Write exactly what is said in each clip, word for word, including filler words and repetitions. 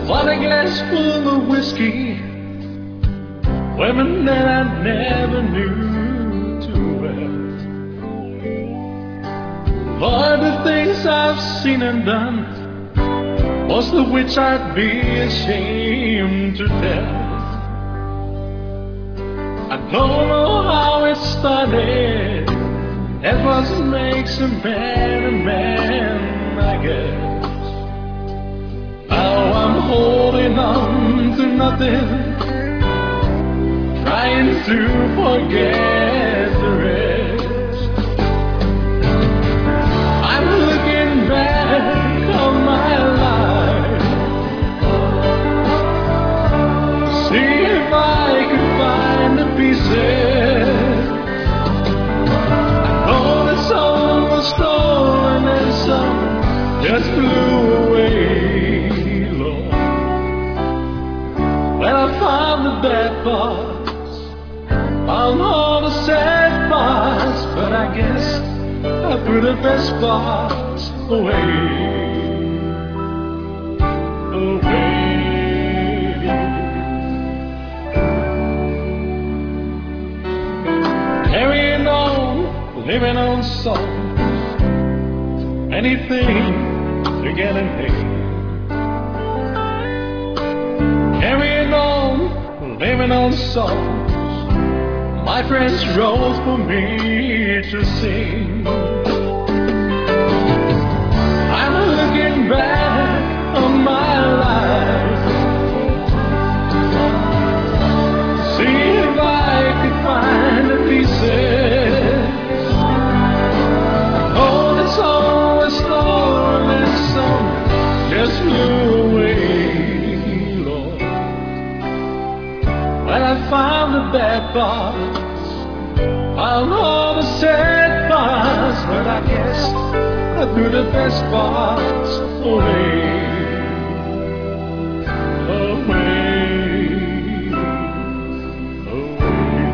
Want a glass full of whiskey, women that I never knew too well. Lord, the things I've seen and done, most of which I'd be ashamed to tell. I don't know how it started, that's what makes a man a man, I guess. Now I'm holding on to nothing, trying to forget the rest. I'm looking back on my life, see if I can find the pieces. I know that some was stolen and some just flew away. Well, I found the bad parts, found all the sad parts, but I guess I threw the best parts away, away. Carrying on, living on songs, anything to get an A. Carrying on, living on songs my friends wrote for me to sing. I'm looking back on my life, see if I could find the pieces. Oh, the song was stolen and some just flew away. Well, I found the bad parts, found all the sad parts, but I guess I threw the best parts away, away, away.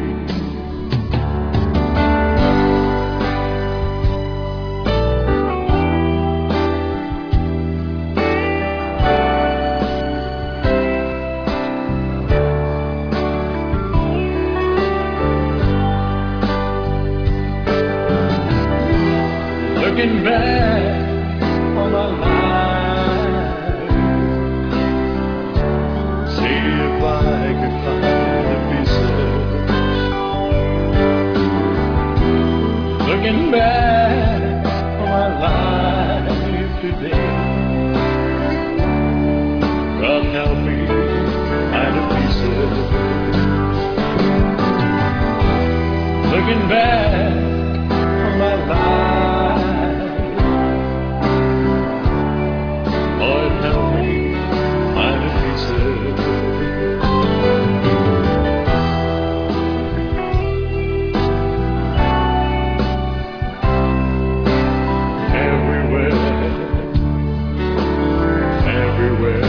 Looking back on my life, see if I could find the pieces. Looking back on my life today, God help me find the pieces. Looking back on my life, everywhere, everywhere.